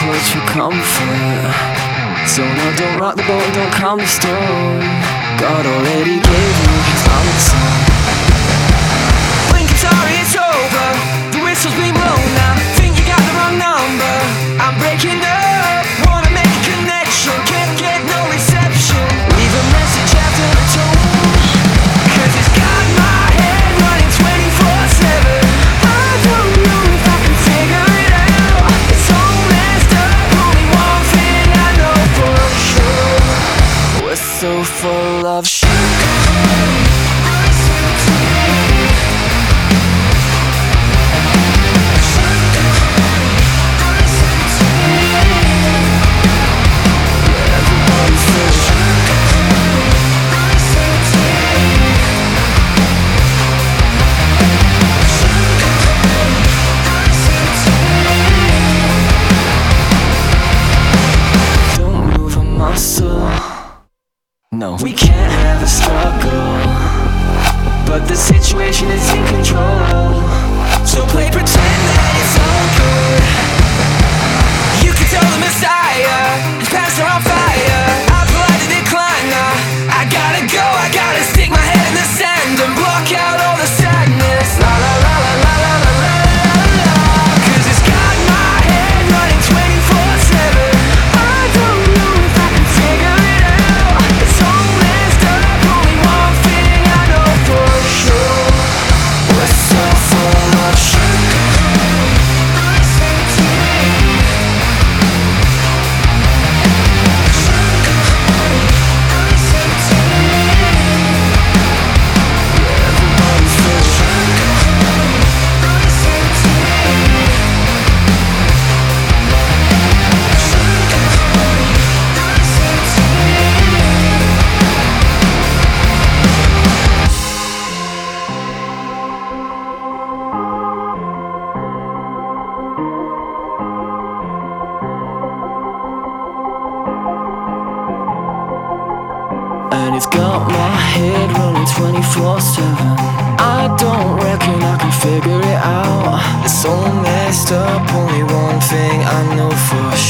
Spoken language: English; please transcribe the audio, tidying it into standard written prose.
much for comfort. So now don't rock the boat and don't calm the storm. God already gave you his answer. Blink, I'm sorry, it's over. The whistle's been blown now. Think you got the wrong number. I'm breaking up, wanna make a connection. Can't get no reception. Leave a message after the tone. Cause it's got my head running 24/7. I don't know if I can figure it out. It's all messed up, only one thing I know for sure. We're so full of shit. No, we can't have a struggle, but the situation is in control. So play pretend that it's all good. You can tell the Messiah his past are on fire. I politely decline now. I gotta go, I gotta stick my head in the sand and block out all the sadness. La la la la la la la la la. Cause it's got my head running 24/7. I don't know if I can figure it out. It's all messed up, only one thing I know for sure. We're so full of shit. And it's got my head running 24/7. I don't reckon I can figure it out. It's all messed up, only one thing I know for sure.